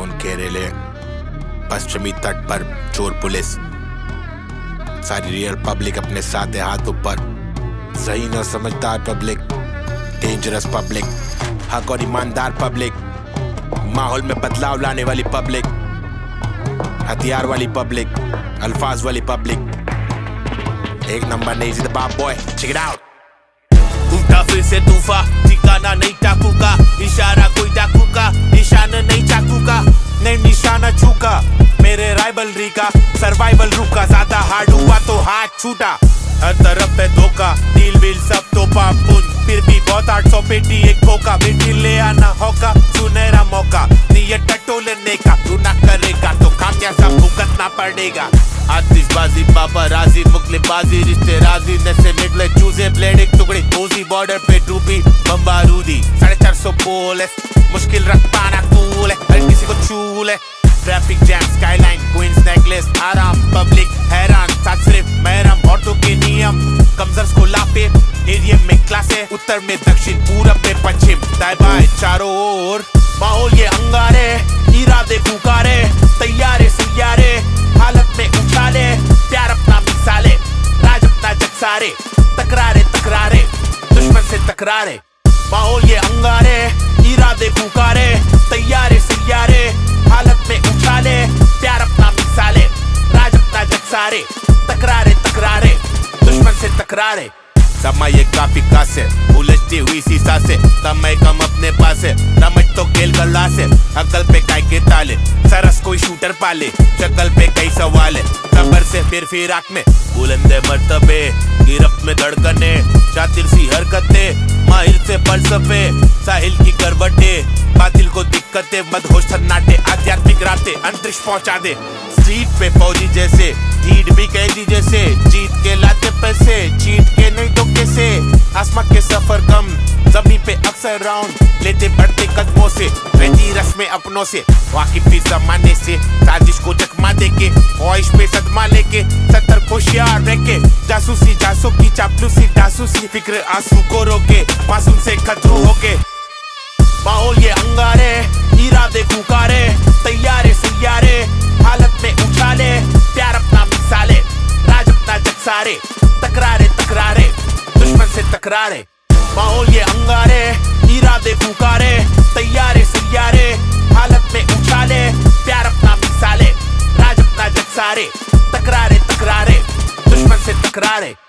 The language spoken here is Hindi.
उनके रेले पश्चिमी तट पर चोर पुलिस, सारी रियल पब्लिक अपने साथ हाथ ऊपर, सही न समझदार पब्लिक, डेंजरस पब्लिक, हक और ईमानदार पब्लिक, माहौल में बदलाव लाने वाली पब्लिक, हथियार वाली पब्लिक, अल्फाज वाली पब्लिक। एक नंबर नहीं जिद बाप बॉय, चेक इट आउट। उठा फिर से तूफा, ठिकाना नहीं टाकू का, इशारा कोई डाकू का, निशान नहीं चाकू का, नहीं निशाना चूका, मेरे राइवलरी का सर्वाइवल रुका, ज्यादा हार्ड हुआ तो हाथ छूटा, हर तरफ है धोखा, डील व्हील सब तो पापुन, फिर भी बहुत 800 पेटी एक खोका, बेटी ले आना होगा सुनहरा मौका, नियत टटोलने का, तू ना करेगा तो खामियाजा भुगतना पड़ेगा। आतिशबाजी पापराजी मुक्केबाजी रिश्ते राजी नशे निकले चूजे ब्लेड एक टुकड़ी ओजी बॉर्डर पे डूबी बमबारूदी 450 पोल है मुश्किल रख पाना कूल है हर किसी को चूल है traffic jam skyline queen's necklace आराम पब्लिक हैरान साथ सिर्फ महरम ऑटो के नियम कमजर्स को लापे एरिया में क्लासे उत्तर में दक्षिण पूरब में पश्चिम दाएं बाएं चारों ओर माहौल ये अंगारे इरादे पुकारे तैयारे सैयारे हालत में उछाले प्यार अपना मिसाले राज अपना जग सारे तकरारे तकरारे दुश्मन से तकरारे माहौल ये अंगारे इरादे पुकारे तैयारे सैयारे हालत में उछाले प्यार अपना मिसाले राज अपना जग सारे तकरारे तकरारे दुश्मन से तकरारे समय काफी कासे उलझती हुई शीशा से समय कम अपने पास है समझ तो खेल गला से अकल पे काय के ताले सरस कोई शूटर पाले शक्ल पे कई सवाल है सबर से फिर आंख में बुलंदे मर्तबे गिरफ्त में धड़कने शातिर सी हरकतें माहिर से फलसफे साहिल की करवटे बातिल को दिक्कतें मदहोश सन्नाटे आध्यात्मिक रातें अंतरिक्ष पहुंचा दे स्ट्रीट पे फौजी जैसे ढीठ भी कैदी जैसे जीत के लाते पैसे चीट के नहीं तो कैसे आसमां के सफर कम जमीन पे अक्सर राउंड लेते बढ़ते कदमों से रहती रस्में अपनों से वाकिफ भी जमाने से साजिश को चकमा देके ख्वाहिश पे सदमा लेके 70 होशियार रह के जासूसी जासू की चापलूसी जासूसी फिक्र आंसू को रोके मासूम से खतरू होके माहौल ये अंगारे इरादे पुकारे तैयारे सैयारे हालत में उछाले प्यार अपना मिसाले राज अपना जग सारे तकरारे तकरारे दुश्मन से तकरारे माहौल ये अंगारे इरादे पुकारे तैयारे सैयारे हालत में उछाले प्यार अपना मिसाले राज अपना जग सारे तकरारे तकरारे दुश्मन से तकरारे।